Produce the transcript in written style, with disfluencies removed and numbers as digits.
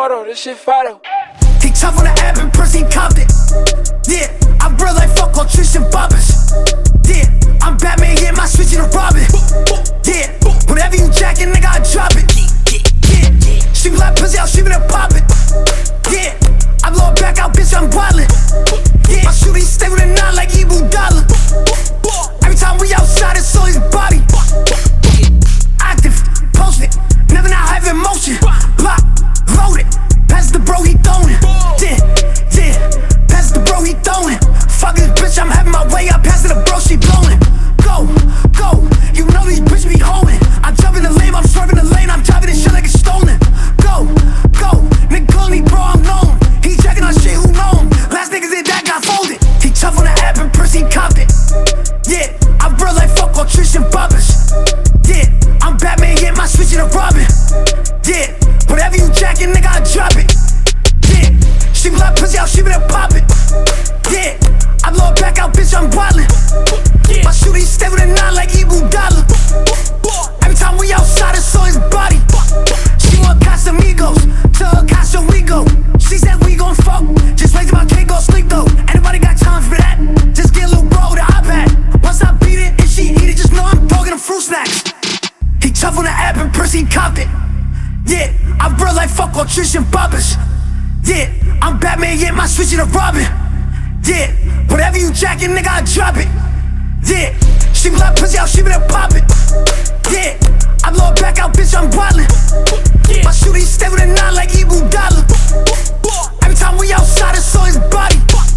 Moto, this shit fire. He tough on the app and Percy Compton. Yeah, I'm real like fuck all Tristan Bobbers. Yeah, I'm Batman, yeah, my switch to Robin. Yeah, whatever you jacking, nigga, I drop it. Yeah, she be like pussy, I'll shoot it and pop it. Yeah, I blow it back out, bitch, I'm wildin'. Yeah, my shooting stay with a nine like Ibu Dollar. Every time we outside, it's always body. Active, post it, never not have emotion. Block, load it, pass the bro, he throwin'. Yeah, pass the bro, he throwin'. Fuck this bitch, I'm having my way, I pass it the bro, she blowin'. Go, you know these bitch be holding. I jump in the lane, I'm swerving the lane, I'm driving this shit like it's stolen. Go, nigga call me bro, I'm known. He checking on shit, who know him? Last niggas in that got folded. He tough on the app and Percy Compton. Yeah, I'm real like fuck all Tristan Bobbers. Yeah, I'm Batman, yeah, my switch to Robin. Yeah, whatever you jacking, nigga, I drop it. Yeah, she be like pussy, I'll shoot it and pop it. Yeah, I blow it back out, bitch, I'm wildin'. My shooting stay with a nine like Ibu Dollar. Every time we outside, it's always body. She want Casamigos, to her Casa we go. She said we gon' fuck, just wait till my kid go sleep though. Anybody got time for that? Just get a little bro with an iPad. Once I beat it, if she eat it, just know I'm talking them fruit snacks. He tough on the app and Percy Compton. Yeah, I'm real like fuck all Tristan Bobbers. Yeah, I'm Batman, yeah, my switch to Robin. Yeah, whatever you jacking, nigga, I drop it. Yeah, she be like pussy, I'll shoot it and pop it. Yeah, I blow it back out, bitch, I'm wildin'. My shooting stay with a nine like Ibu Dollar. Every time we outside, it's always body.